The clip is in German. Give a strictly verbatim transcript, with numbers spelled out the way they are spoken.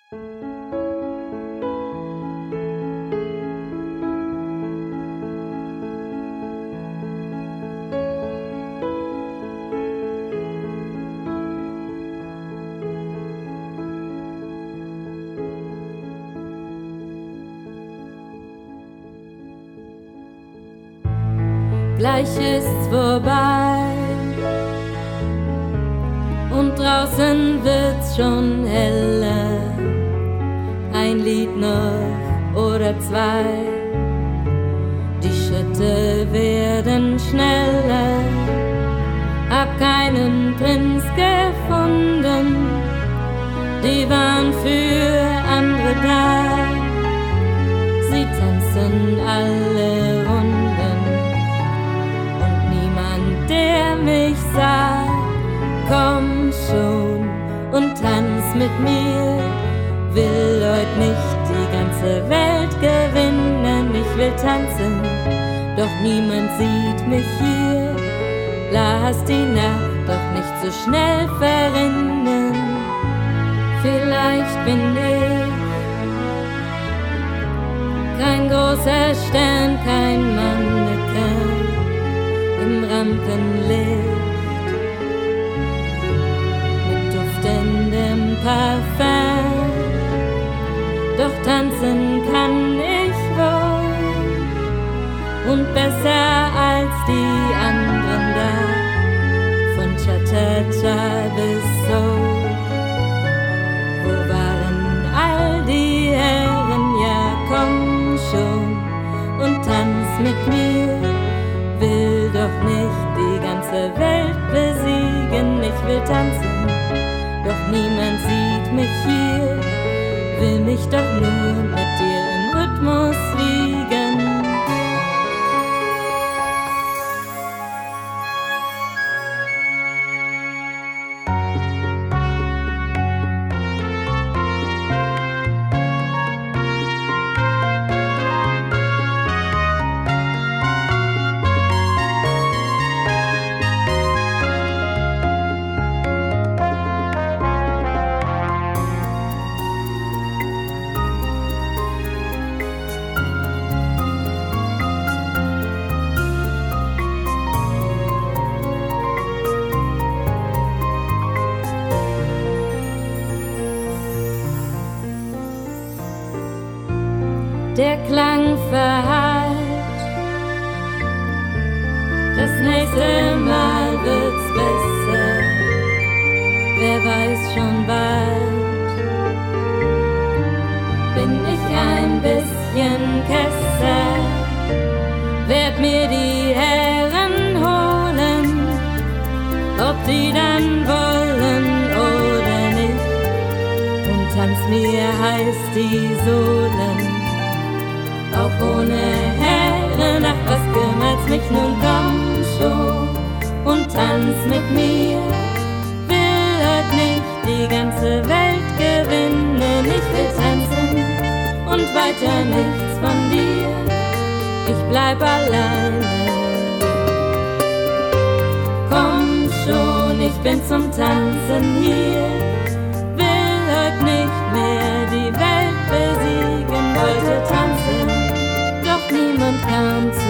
Gleich ist's vorbei und draußen wird's schon heller. Ein Lied noch oder zwei, die Schritte werden schneller. Hab keinen Prinz gefunden, die waren für andere da. Sie tanzen alle Runden, der mich sah, komm schon und tanz mit mir. Will heut nicht die ganze Welt gewinnen, ich will tanzen, doch niemand sieht mich hier. Lass die Nacht doch nicht so schnell verrinnen, vielleicht bin ich kein großer Stern, kein Mannequin im Rampenlicht mit duftendem Parfum, doch tanzen kann ich wohl und besser als die anderen da, von Cha-Cha-Cha bis Soul. Wo waren all die Herren? Ja, komm schon und tanz mit mir. Will doch nicht die ganze Welt besiegen, ich will tanzen, doch niemand sieht mich hier. Will mich doch nur mit dir im Rhythmus wiegen. Der Klang verhallt, das nächste Mal wird's besser, wer weiß schon bald. Bin ich ein bisschen Kesser, werd mir die Herren holen, ob die dann wollen oder nicht, und tanz mir heiß die Sohlen. Auch ohne Herren, ach was kümmert's mich nun, komm schon und tanz mit mir. Will heut nicht die ganze Welt gewinnen, ich will tanzen und weiter nichts von dir, ich bleib alleine. Komm schon, ich bin zum Tanzen hier, will heut nicht mehr die Welt besiegen, wollte tanzen, niemand kam zu